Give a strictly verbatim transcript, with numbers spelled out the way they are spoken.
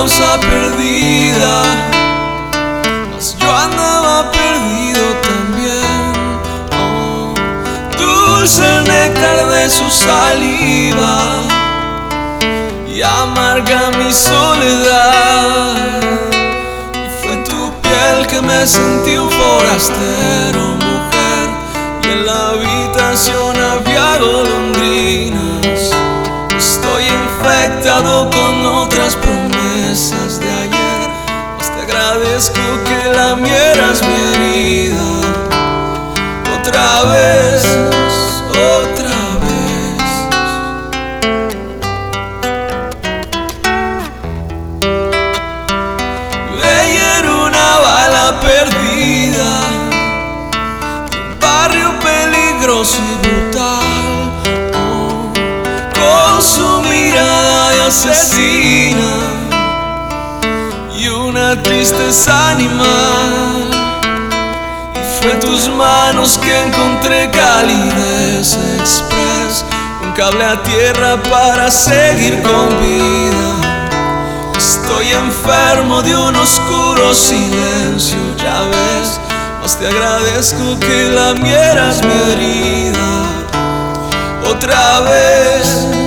causa perdida, mas yo andaba perdido también. Oh, dulce néctar de su saliva y amarga mi soledad. Y fue tu piel que me sentí un forastero, mujer, y en la habitación había golondrinas. Estoy infectado con otras promesas de ayer, mas te agradezco que lamieras mi herida. Otra vez, otra vez. Veía en una bala perdida, un barrio peligroso y brutal. Con su mirada de asesina y una tristeza animal. Y fue en tus manos que encontré calidez express, un cable a tierra para seguir con vida. Estoy enfermo de un oscuro silencio, ya ves, mas te agradezco que lamieras mi herida. Otra vez.